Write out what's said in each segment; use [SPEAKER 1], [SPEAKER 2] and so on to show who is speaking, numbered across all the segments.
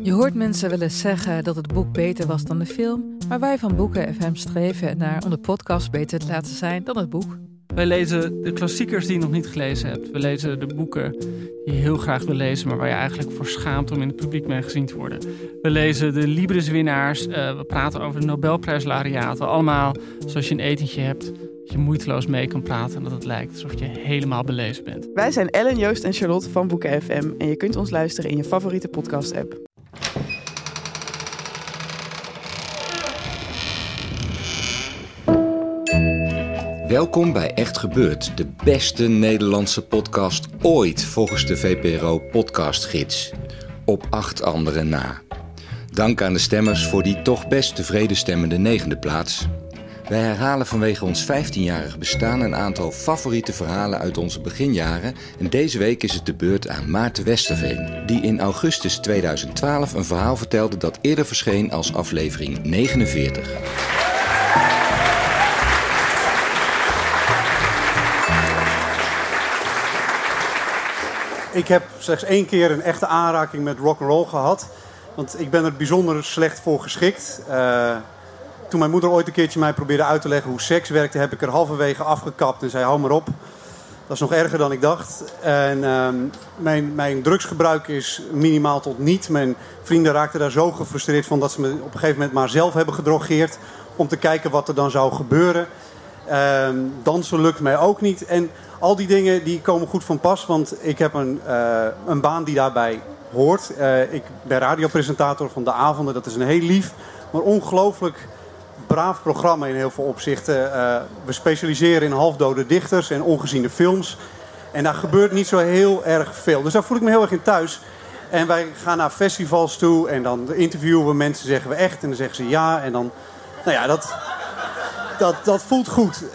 [SPEAKER 1] Je hoort mensen wel eens zeggen dat het boek beter was dan de film, maar wij van Boeken FM streven ernaar om de podcast beter te laten zijn dan het boek.
[SPEAKER 2] Wij lezen de klassiekers die je nog niet gelezen hebt. We lezen de boeken die je heel graag wil lezen, maar waar je eigenlijk voor schaamt om in het publiek mee gezien te worden. We lezen de Libris-winnaars. We praten over de Nobelprijslaureaten. Allemaal zoals je een etentje hebt, dat je moeiteloos mee kan praten en dat het lijkt alsof je helemaal belezen bent.
[SPEAKER 3] Wij zijn Ellen, Joost en Charlotte van Boeken FM en je kunt ons luisteren in je favoriete podcast-app.
[SPEAKER 4] Welkom bij Echt Gebeurd, de beste Nederlandse podcast ooit volgens de VPRO Podcastgids. Op 8 anderen na. Dank aan de stemmers voor die toch best tevreden stemmende 9e plaats. Wij herhalen vanwege ons 15-jarig bestaan een aantal favoriete verhalen uit onze beginjaren. En deze week is het de beurt aan Maarten Westerveen, die in augustus 2012 een verhaal vertelde dat eerder verscheen als aflevering 49.
[SPEAKER 5] Ik heb slechts 1 keer een echte aanraking met rock'n'roll gehad. Want ik ben er bijzonder slecht voor geschikt. Toen mijn moeder ooit een keertje mij probeerde uit te leggen hoe seks werkte, heb ik er halverwege afgekapt en zei: hou maar op. Dat is nog erger dan ik dacht. En mijn drugsgebruik is minimaal tot niet. Mijn vrienden raakten daar zo gefrustreerd van dat ze me op een gegeven moment maar zelf hebben gedrogeerd om te kijken wat er dan zou gebeuren. Dansen lukt mij ook niet. En al die dingen die komen goed van pas, want ik heb een baan die daarbij hoort. Ik ben radiopresentator van De Avonden. Dat is een heel lief, maar ongelooflijk braaf programma in heel veel opzichten. We specialiseren in halfdode dichters en ongeziene films. En daar gebeurt niet zo heel erg veel. Dus daar voel ik me heel erg in thuis. En wij gaan naar festivals toe en dan interviewen we mensen, zeggen we echt. En dan zeggen ze ja. En dan, nou ja, dat voelt goed.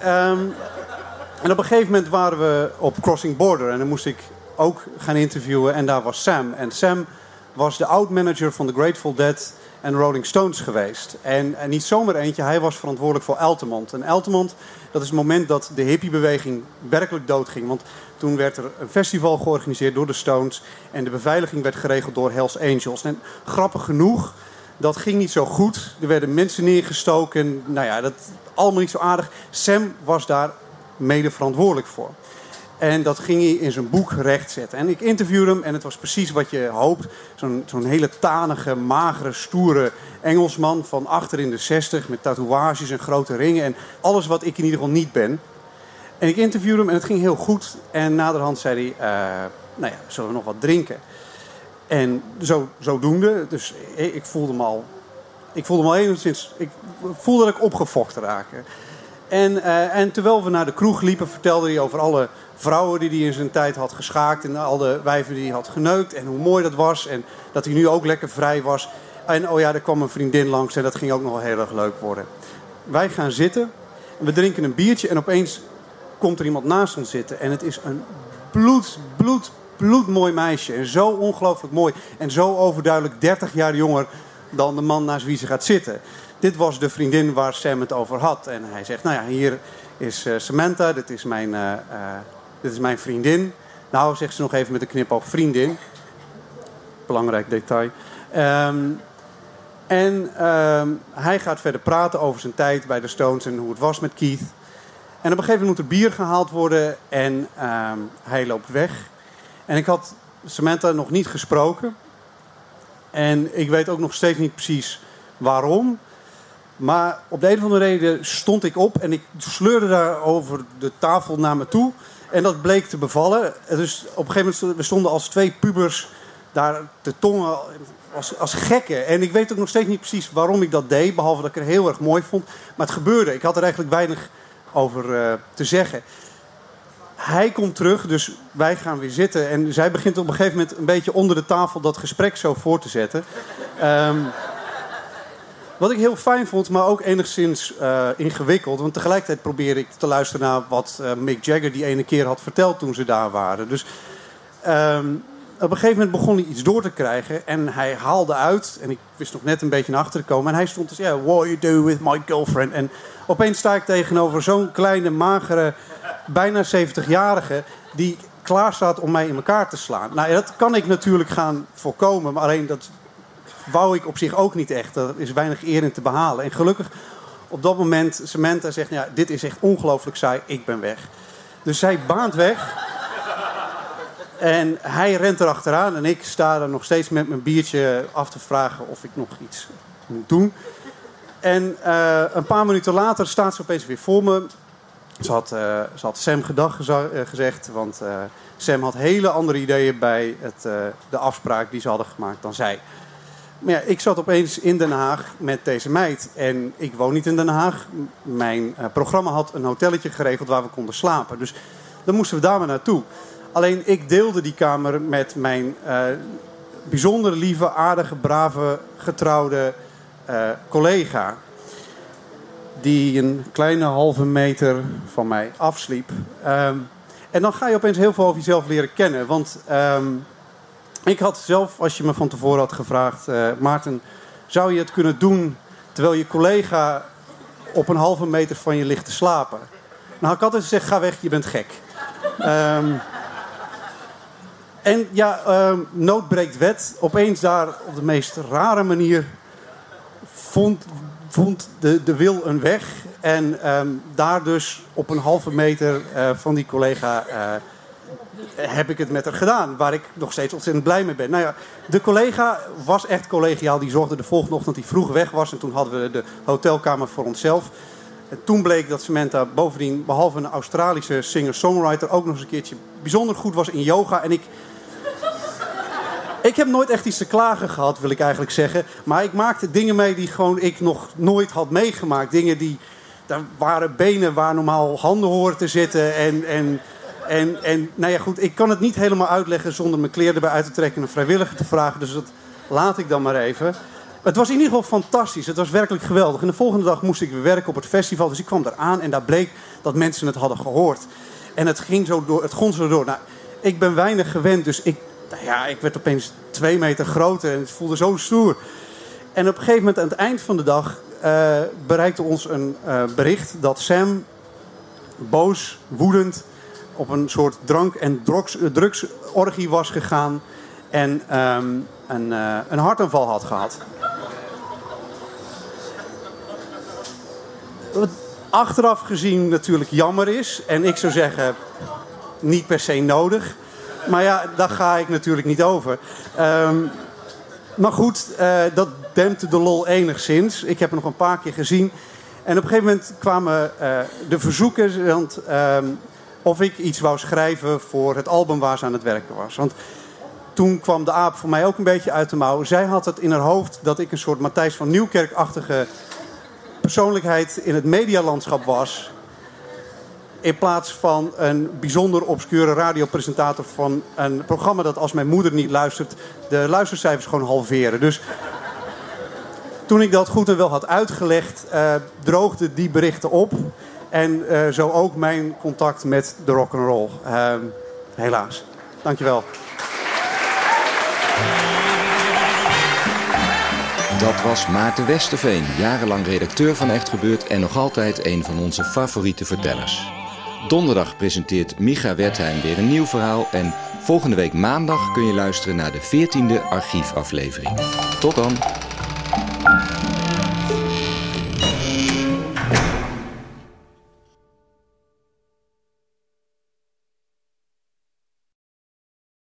[SPEAKER 5] En op een gegeven moment waren we op Crossing Border. En dan moest ik ook gaan interviewen. En daar was Sam. En Sam was de oud-manager van The Grateful Dead en Rolling Stones geweest. En niet zomaar eentje, hij was verantwoordelijk voor Altamont. En Altamont, dat is het moment dat de hippiebeweging werkelijk doodging. Want toen werd er een festival georganiseerd door de Stones. En de beveiliging werd geregeld door Hells Angels. En grappig genoeg, dat ging niet zo goed. Er werden mensen neergestoken. Nou ja, dat allemaal niet zo aardig. Sam was daar mede verantwoordelijk voor. En dat ging hij in zijn boek rechtzetten. En ik interviewde hem en het was precies wat je hoopt. Zo'n hele tanige, magere, stoere Engelsman van achter in de 60... met tatoeages en grote ringen en alles wat ik in ieder geval niet ben. En ik interviewde hem en het ging heel goed. En naderhand zei hij, nou ja, zullen we nog wat drinken? En zodoende, dus ik voelde hem al enigszins... Ik voelde dat ik opgefokt raakte. En terwijl we naar de kroeg liepen, vertelde hij over alle vrouwen die hij in zijn tijd had geschaakt. En al de wijven die hij had geneukt. En hoe mooi dat was. En dat hij nu ook lekker vrij was. En oh ja, er kwam een vriendin langs en dat ging ook nog wel heel erg leuk worden. Wij gaan zitten. En we drinken een biertje. En opeens komt er iemand naast ons zitten. En het is een bloedmooi meisje. En zo ongelooflijk mooi. En zo overduidelijk 30 jaar jonger dan de man naast wie ze gaat zitten. Dit was de vriendin waar Sam het over had. En hij zegt, nou ja, hier is Samantha, dit is mijn vriendin. Nou, zegt ze nog even met een knipoog, vriendin. Belangrijk detail. Hij gaat verder praten over zijn tijd bij de Stones en hoe het was met Keith. En op een gegeven moment moet er bier gehaald worden en hij loopt weg. En ik had Samantha nog niet gesproken. En ik weet ook nog steeds niet precies waarom. Maar op de een of andere reden stond ik op en ik sleurde daar over de tafel naar me toe. En dat bleek te bevallen. Dus op een gegeven moment we stonden als 2 pubers daar te tongen als gekken. En ik weet ook nog steeds niet precies waarom ik dat deed. Behalve dat ik het heel erg mooi vond. Maar het gebeurde. Ik had er eigenlijk weinig over te zeggen. Hij komt terug, dus wij gaan weer zitten. En zij begint op een gegeven moment een beetje onder de tafel dat gesprek zo voor te zetten. Wat ik heel fijn vond, maar ook enigszins ingewikkeld. Want tegelijkertijd probeerde ik te luisteren naar wat Mick Jagger die ene keer had verteld toen ze daar waren. Dus op een gegeven moment begon hij iets door te krijgen. En hij haalde uit. En ik wist nog net een beetje naar achter te komen. En hij stond dus, what you do with my girlfriend. En opeens sta ik tegenover zo'n kleine, magere, bijna 70-jarige... die klaar staat om mij in elkaar te slaan. Nou, dat kan ik natuurlijk gaan voorkomen. Maar alleen dat wou ik op zich ook niet echt. Er is weinig eer in te behalen. En gelukkig op dat moment, Samantha zegt, ja, dit is echt ongelooflijk saai, ik ben weg. Dus zij baant weg. En hij rent erachteraan en ik sta er nog steeds met mijn biertje af te vragen of ik nog iets moet doen. En een paar minuten later staat ze opeens weer voor me. Ze had Sam gedag gezegd, want Sam had hele andere ideeën bij de afspraak die ze hadden gemaakt dan zij. Maar ja, ik zat opeens in Den Haag met deze meid. En ik woon niet in Den Haag. Mijn programma had een hotelletje geregeld waar we konden slapen. Dus dan moesten we daar maar naartoe. Alleen ik deelde die kamer met mijn bijzonder lieve, aardige, brave, getrouwde collega. Die een kleine halve meter van mij afsliep. En dan ga je opeens heel veel over jezelf leren kennen. Want ik had zelf, als je me van tevoren had gevraagd, Maarten, zou je het kunnen doen terwijl je collega op een halve meter van je ligt te slapen? Nou had ik altijd gezegd, ga weg, je bent gek. En ja, nood breekt wet. Opeens daar op de meest rare manier vond de wil een weg. En daar dus op een halve meter van die collega heb ik het met haar gedaan. Waar ik nog steeds ontzettend blij mee ben. Nou ja, de collega was echt collegiaal. Die zorgde de volgende ochtend dat hij vroeg weg was. En toen hadden we de hotelkamer voor onszelf. En toen bleek dat Samantha bovendien, behalve een Australische singer-songwriter, ook nog eens een keertje bijzonder goed was in yoga. En ik heb nooit echt iets te klagen gehad, wil ik eigenlijk zeggen. Maar ik maakte dingen mee die gewoon ik nog nooit had meegemaakt. Dingen die, daar waren benen waar normaal handen horen te zitten. En nou ja, goed, ik kan het niet helemaal uitleggen zonder mijn kleren erbij uit te trekken en een vrijwilliger te vragen. Dus dat laat ik dan maar even. Het was in ieder geval fantastisch. Het was werkelijk geweldig. En de volgende dag moest ik weer werken op het festival. Dus ik kwam eraan en daar bleek dat mensen het hadden gehoord. En het ging zo door, het gonsde door. Nou, ik ben weinig gewend, dus ik werd opeens 2 meter groter en het voelde zo stoer. En op een gegeven moment aan het eind van de dag bereikte ons een bericht dat Sam boos, woedend, op een soort drank- en drugsorgie was gegaan en een hartaanval had gehad. Wat achteraf gezien natuurlijk jammer is. En ik zou zeggen, niet per se nodig. Maar ja, daar ga ik natuurlijk niet over. Maar goed, dat dempte de lol enigszins. Ik heb het nog een paar keer gezien. En op een gegeven moment kwamen de verzoeken, want of ik iets wou schrijven voor het album waar ze aan het werken was. Want toen kwam de aap voor mij ook een beetje uit de mouw. Zij had het in haar hoofd dat ik een soort Matthijs van Nieuwkerk-achtige persoonlijkheid in het medialandschap was. In plaats van een bijzonder obscure radiopresentator van een programma dat als mijn moeder niet luistert, de luistercijfers gewoon halveren. Dus toen ik dat goed en wel had uitgelegd, droogden die berichten op. En zo ook mijn contact met de rock'n'roll. Helaas. Dankjewel.
[SPEAKER 4] Dat was Maarten Westerveen, jarenlang redacteur van Echt Gebeurd en nog altijd een van onze favoriete vertellers. Donderdag presenteert Micha Wertheim weer een nieuw verhaal en volgende week maandag kun je luisteren naar de 14e archiefaflevering. Tot dan!